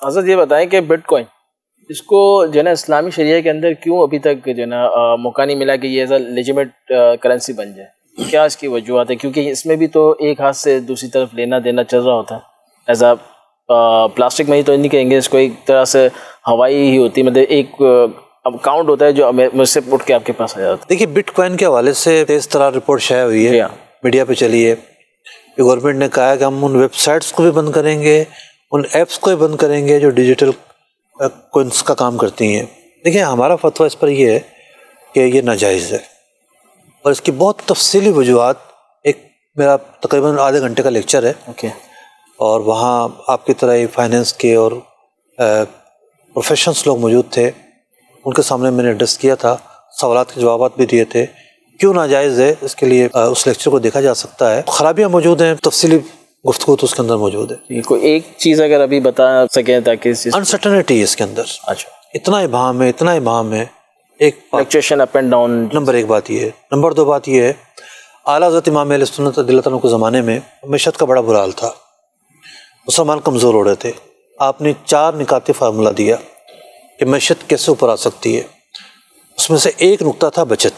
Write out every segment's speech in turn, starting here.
حضرت یہ بتائیں کہ بٹ کوائن اس کو جو ہے نا اسلامی شریعہ کے اندر کیوں ابھی تک جو ہے نا موقع نہیں ملا کہ یہ ایز اے لیجیمیٹ کرنسی بن جائے؟ کیا اس کی وجوہات ہے؟ کیونکہ اس میں بھی تو ایک ہاتھ سے دوسری طرف لینا دینا چل رہا ہوتا ہے. ایز اے پلاسٹک میں ہی تو نہیں کہیں گے اس کو، ایک طرح سے ہوائی ہی ہوتی، مطلب ایک اکاؤنٹ ہوتا ہے جو مجھ سے اٹھ کے آپ کے پاس آ جاتا ہے. دیکھیے بٹ کوائن کے حوالے سے تیز ترار رپورٹ شائع ہوئی ہے، میڈیا پہ چلی ہے کہ گورنمنٹ نے کہا ہے کہ ہم ان ویب سائٹس کو بھی بند کریں گے، ان ایپس کو بھی بند کریں گے جو ڈیجیٹل کوئنس کا کام کرتی ہیں. دیکھیں ہمارا فتویٰ اس پر یہ ہے کہ یہ ناجائز ہے، اور اس کی بہت تفصیلی وجوہات، ایک میرا تقریباً آدھے گھنٹے کا لیکچر ہے اور وہاں آپ کی طرح ہی فائنینس کے اور پروفیشنس لوگ موجود تھے، ان کے سامنے میں نے ایڈریس کیا تھا، سوالات کے جوابات بھی دیے تھے. کیوں ناجائز ہے اس کے لیے اس لیکچر کو دیکھا جا سکتا ہے. خرابیاں موجود ہیں، تفصیلی گفتگو تو اس کے اندر موجود ہے. کوئی ایک چیز اگر ابھی بتا سکیں تاکہ انسرٹنٹی ہے اس کے اندر. اچھا اتنا ابہام ہے. ایک fluctuation up and down. Number ایک بات یہ ہے. نمبر دو بات یہ ہے، اعلیٰ حضرت امام اہل سنت رضی اللہ عنہ کے زمانے میں معیشت کا بڑا برا حال تھا، مسلمان کمزور ہو رہے تھے. آپ نے 4 نکاتی فارمولہ دیا کہ معیشت کیسے اوپر آ سکتی ہے. اس میں سے ایک نقطہ تھا بچت،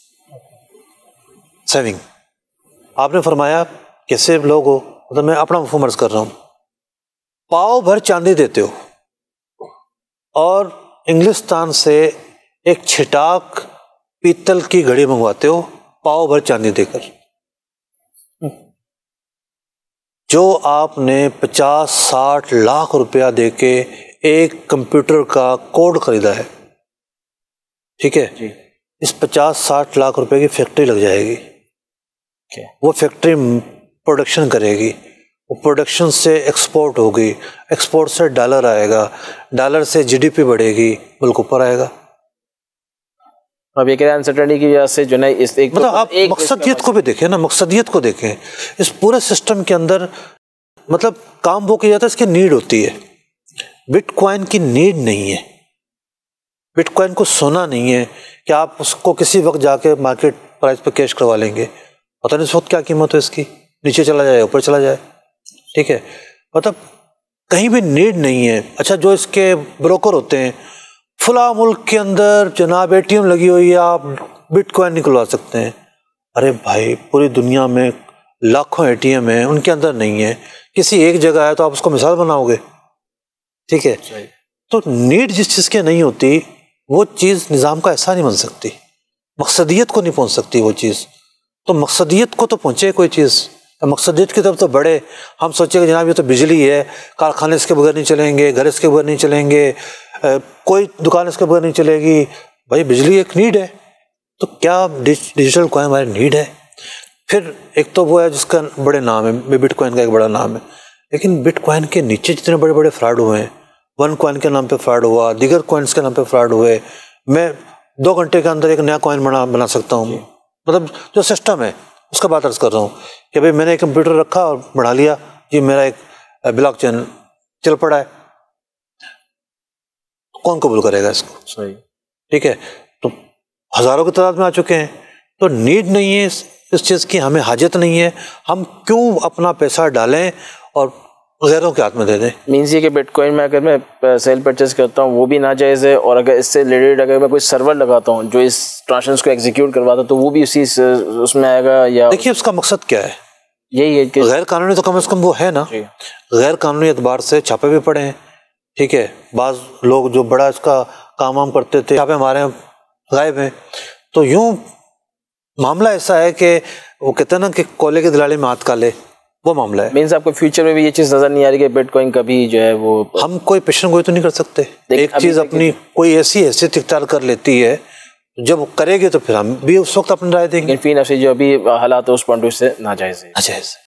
سیونگ. آپ نے فرمایا کیسے لوگ ہو، مطلب میں اپنا مفہوم عرض کر رہا ہوں، پاؤ بھر چاندی دیتے ہو اور انگلستان سے ایک چھٹاک پیتل کی گھڑی منگواتے ہو پاؤ بھر چاندی دے کر. جو آپ نے 50-60 لاکھ روپیہ دے کے ایک کمپیوٹر کا کوڈ خریدا ہے، ٹھیک ہے، اس 50-60 لاکھ روپے کی فیکٹری لگ جائے گی. وہ فیکٹری پروڈکشن کرے گی، وہ پروڈکشن سے ایکسپورٹ ہوگی، ایکسپورٹ سے ڈالر آئے گا، ڈالر سے جی ڈی پی بڑھے گی، ملک اوپر آئے گا. اب یہ کہہ رہے ہیں انسرٹنٹی کی وجہ سے جو ہے مطلب آپ مقصدیت کو بھی دیکھیں نا، مقصدیت کو دیکھیں. اس پورے سسٹم کے اندر مطلب کام وہ کیا جاتا ہے، اس کی نیڈ ہوتی ہے. بٹ کوائن کی نیڈ نہیں ہے، بٹ کوائن کو سونا نہیں ہے کہ آپ اس کو کسی وقت جا کے مارکیٹ پرائز پہ کیش کروا لیں گے، پتہ نہیں اس وقت کیا قیمت ہے اس کی، نیچے چلا جائے اوپر چلا جائے، ٹھیک ہے. مطلب کہیں بھی نیڈ نہیں ہے. اچھا جو اس کے بروکر ہوتے ہیں، فلاں ملک کے اندر جناب اے ٹی ایم لگی ہوئی ہے، آپ بٹ کوائن نکلوا سکتے ہیں. ارے بھائی پوری دنیا میں لاکھوں اے ٹی ایم ہیں، ان کے اندر نہیں ہے، کسی ایک جگہ ہے تو آپ اس کو مثال بناؤ گے، ٹھیک ہے. تو نیڈ جس چیز کی نہیں ہوتی وہ چیز نظام کا ایسا نہیں بن سکتی، مقصدیت کو نہیں پہنچ سکتی وہ چیز. تو مقصدیت کو تو پہنچے کوئی چیز، مقصدیت کی طرف تو بڑھے. ہم سوچیں کہ جناب یہ تو بجلی ہے، کارخانے اس کے بغیر نہیں چلیں گے، گھر اس کے بغیر نہیں چلیں گے، کوئی دکان اس کے بغیر نہیں چلے گی. بھائی بجلی ایک نیڈ ہے، تو کیا ڈیجیٹل کوائن ہماری نیڈ ہے؟ پھر ایک تو وہ ہے جس کا بڑے نام ہے، بٹ کوائن کا ایک بڑا نام ہے، لیکن بٹ کوائن کے نیچے جتنے بڑے بڑے فراڈ ہوئے ہیں، ون کوائن کے نام پہ فراڈ ہوا، دیگر کوائنس کے نام پہ فراڈ ہوئے. میں 2 گھنٹے کے اندر ایک نیا کوائن بنا سکتا ہوں. مطلب جو سسٹم ہے اس کا بات عرض کر رہا ہوں کہ بھائی میں نے ایک کمپیوٹر رکھا اور بڑھا لیا، یہ میرا ایک بلاک چین چل پڑا ہے، کون قبول کرے گا اس کو؟ صحیح، ٹھیک ہے. تو ہزاروں کی تعداد میں آ چکے ہیں. تو نیڈ نہیں ہے اس چیز کی، ہمیں حاجت نہیں ہے، ہم کیوں اپنا پیسہ ڈالیں اور غیروں کے ہاتھ میں دے دیں؟ مینس یہ کہ بٹ کوائن میں اگر میں سیل پرچیز کرتا ہوں وہ بھی ناجائز ہے، اور اگر اس سے ریلیٹڈ اگر میں کوئی سرور لگاتا ہوں جو اس ٹرانزیکشن کو ایگزیکیوٹ کرواتا تو وہ بھی اسی اس میں آئے گا. یا دیکھیے اس کا مقصد کیا ہے؟ یہی ہے کہ غیر قانونی تو کم از کم وہ ہے نا. غیر قانونی اعتبار سے چھاپے بھی پڑے ہیں، ٹھیک ہے. بعض لوگ جو بڑا اس کا کام وام کرتے تھے چھاپے ہمارے غائب ہیں. تو یوں معاملہ ایسا ہے کہ وہ کہتے ہیں نا کہ کولے کے دلالی میں ہاتھ کالے، وہ معاملہ ہے. مینس آپ کو فیوچر میں بھی یہ چیز نظر نہیں آ رہی کہ بٹ کوائن کبھی جو ہے وہ ہم کوئی پیشن گوئی تو نہیں کر سکتے. ایک چیز اپنی کوئی ایسی حیثیت اختیار کر لیتی ہے، جب کرے گی تو پھر ہم بھی اس وقت اپنی رائے دیں گے. فی نفسی جو ابھی حالات اس پوائنٹ سے ناجائز ہے.